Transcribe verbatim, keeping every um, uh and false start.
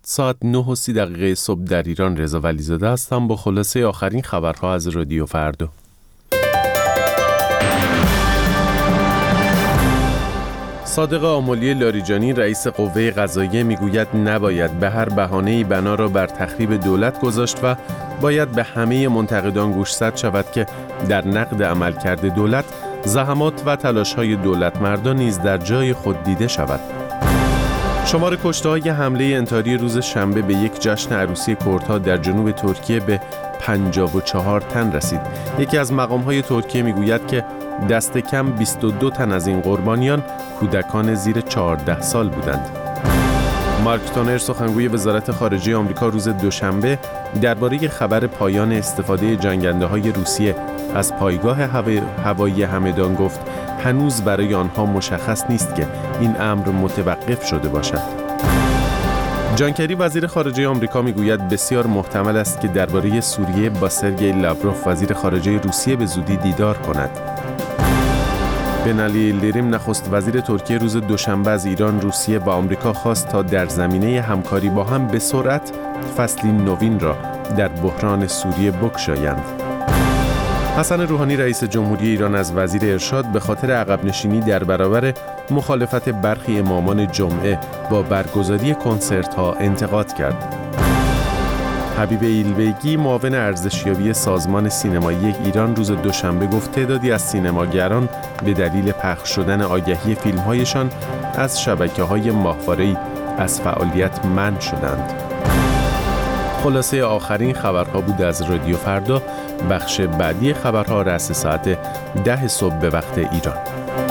ساعت نه و سی دقیقه صبح در ایران. رضا ولیزاده هستم با خلاصه آخرین خبرها از رادیو فردا. صادق آملی لاریجانی رئیس قوه قضاییه میگوید نباید به هر بهانه‌ای بنا را بر تخریب دولت گذاشت و باید به همه منتقدان گوشزد شود که در نقد عملکرد دولت زحمات و تلاش‌های دولتمردان نیز در جای خود دیده شود. شمار کشته‌های حمله انتحاری روز شنبه به یک جشن عروسی کردها در جنوب ترکیه به پنجاه و چهار تن رسید. یکی از مقام‌های ترکیه میگوید که دست کم بیست و دو تن از این قربانیان کودکان زیر چهارده سال بودند. مارک تونر سخنگوی وزارت خارجه آمریکا روز دوشنبه درباره خبر پایان استفاده جنگنده‌های روسیه از پایگاه هوایی همدان گفت هنوز برای آنها مشخص نیست که این امر متوقف شده باشد. جان کری وزیر خارجه آمریکا میگوید بسیار محتمل است که درباره سوریه با سرگئی لاوروف وزیر خارجه روسیه به زودی دیدار کند. بنالی ییلدریم نخست وزیر ترکیه روز دوشنبه از ایران، روسیه و آمریکا خواست تا در زمینه همکاری با هم به سرعت فصلی نوین را در بحران سوریه بگشایند. حسن روحانی رئیس جمهوری ایران از وزیر ارشاد به خاطر عقب نشینی در برابر مخالفت برخی امامان جمعه با برگزاری کنسرت‌ها انتقاد کرد. حبیب ایلبیگی معاون ارزشیابی سازمان سینمایی ایران روز دوشنبه گفت تعدادی از سینماگران به دلیل پخش شدن آگهی فیلم‌هایشان از شبکه‌های ماهواره‌ای از فعالیت منع شدند. خلاصه آخرین خبرها بود از رادیو فردا. بخش بعدی خبرها رأس ساعت ده صبح به وقت ایران.